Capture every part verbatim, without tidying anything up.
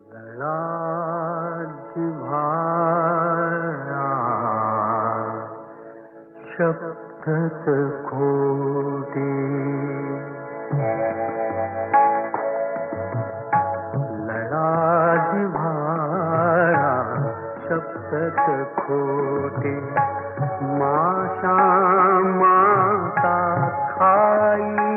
लळा जिव्हाळा शब्दच खोटे, लळा जिव्हाळा शब्दच खोटे, माशा माता खाई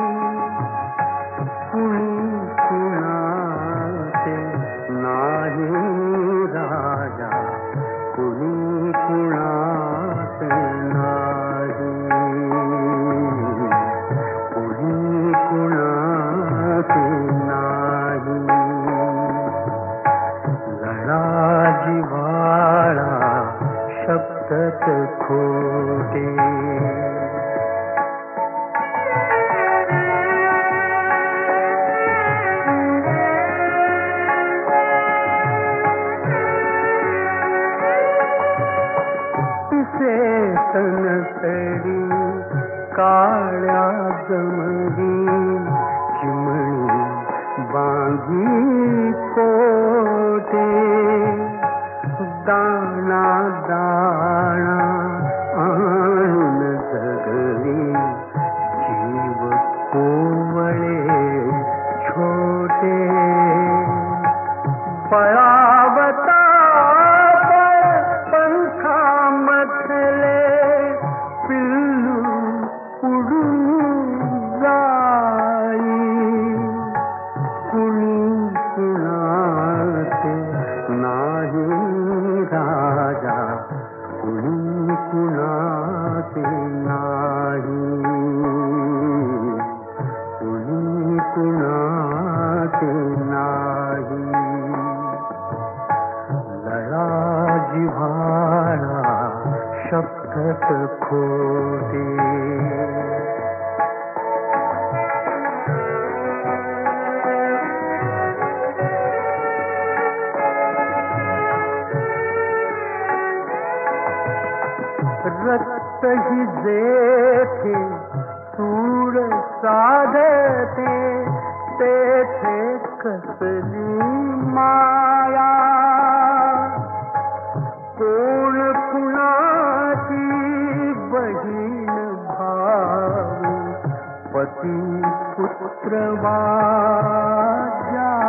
कुणी कुणाचे नाही राजा, कुणी कुणाचे नाही, कुणी कुणाचे नाही. लळा जिव्हाळा शब्दच खोटे. तनसडी काळ्या जमली चिमणी बांधी कोटे, दाणा दाणा आणून जगली जीव कोवळे छोटे. पळावता पंखामधले पिल्लू उडून जाई, कुणी कुणाचे नाही राजा, कुणी कुणाचे नाही, कुणी कुणाचे नाही. लळा जिव्हाळा शब्दच खोटे. रक्त ही जेथे सूर साधते, तेथे कसली माया, कोण कुणाची बहीण भाऊ, पती पुत्र वाजा.